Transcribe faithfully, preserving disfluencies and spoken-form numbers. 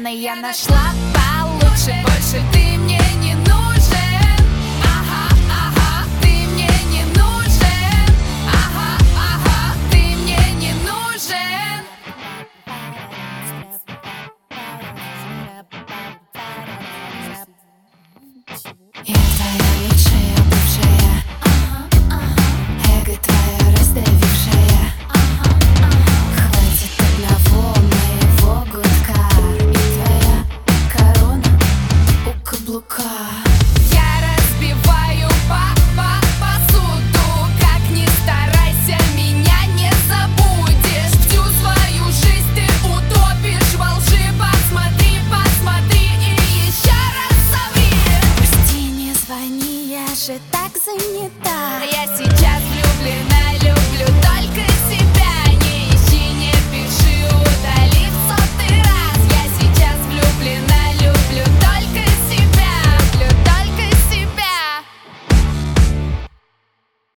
пьяной я нашла получше. Больше ты мне не нужен. Ага, ага, ты мне не нужен. Ага, ага, ты мне не нужен. Я твоя лучшая бывшая, ага, ага. Эго твое раздавившее, ага, ага. Хватит одного моего гудка, и твоя корона у каблука. Я разбиваю по по посуду. Как ни старайся, меня не забудешь. Всю свою жизнь ты утопишь во лжи. Посмотри, посмотри и еще раз соври. Прости, не звони, я же так занята. Я сейчас влюблена.